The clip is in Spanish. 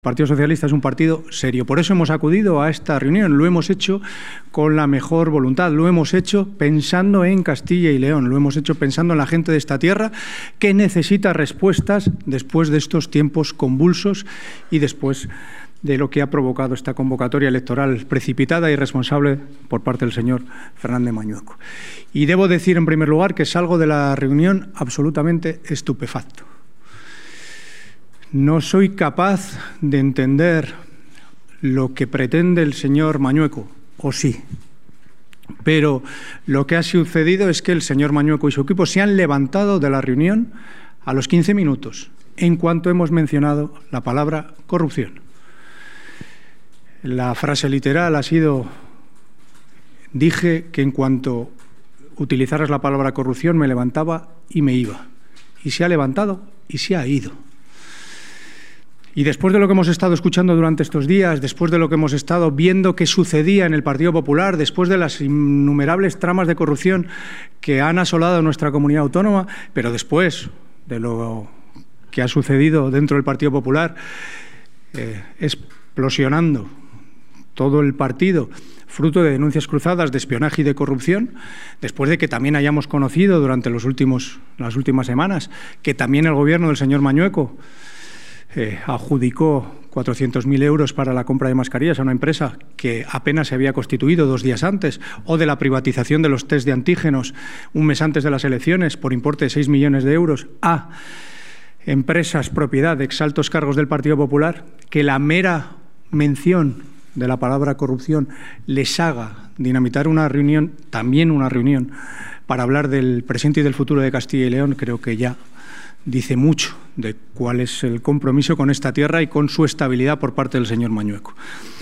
El Partido Socialista es un partido serio, por eso hemos acudido a esta reunión, lo hemos hecho con la mejor voluntad, lo hemos hecho pensando en Castilla y León, lo hemos hecho pensando en la gente de esta tierra que necesita respuestas después de estos tiempos convulsos y después de lo que ha provocado esta convocatoria electoral precipitada y irresponsable por parte del señor Fernández Mañueco. Y debo decir en primer lugar que salgo de la reunión absolutamente estupefacto. No soy capaz de entender lo que pretende el señor Mañueco, o sí. Pero lo que ha sucedido es que el señor Mañueco y su equipo se han levantado de la reunión a los 15 minutos, en cuanto hemos mencionado la palabra corrupción. La frase literal ha sido: dije que en cuanto utilizaras la palabra corrupción me levantaba y me iba. Y se ha levantado y se ha ido. Y después de lo que hemos estado escuchando durante estos días, después de lo que hemos estado viendo que sucedía en el Partido Popular, después de las innumerables tramas de corrupción que han asolado nuestra comunidad autónoma, pero después de lo que ha sucedido dentro del Partido Popular, explosionando todo el partido, fruto de denuncias cruzadas de espionaje y de corrupción, después de que también hayamos conocido durante las últimas semanas que también el Gobierno del señor Mañueco adjudicó 400.000 euros para la compra de mascarillas a una empresa que apenas se había constituido 2 días antes, o de la privatización de los test de antígenos un mes antes de las elecciones por importe de 6 millones de euros a empresas propiedad de exaltos cargos del Partido Popular, que la mera mención de la palabra corrupción les haga dinamitar una reunión, también una reunión, para hablar del presente y del futuro de Castilla y León, creo que ya dice mucho de cuál es el compromiso con esta tierra y con su estabilidad por parte del señor Mañueco.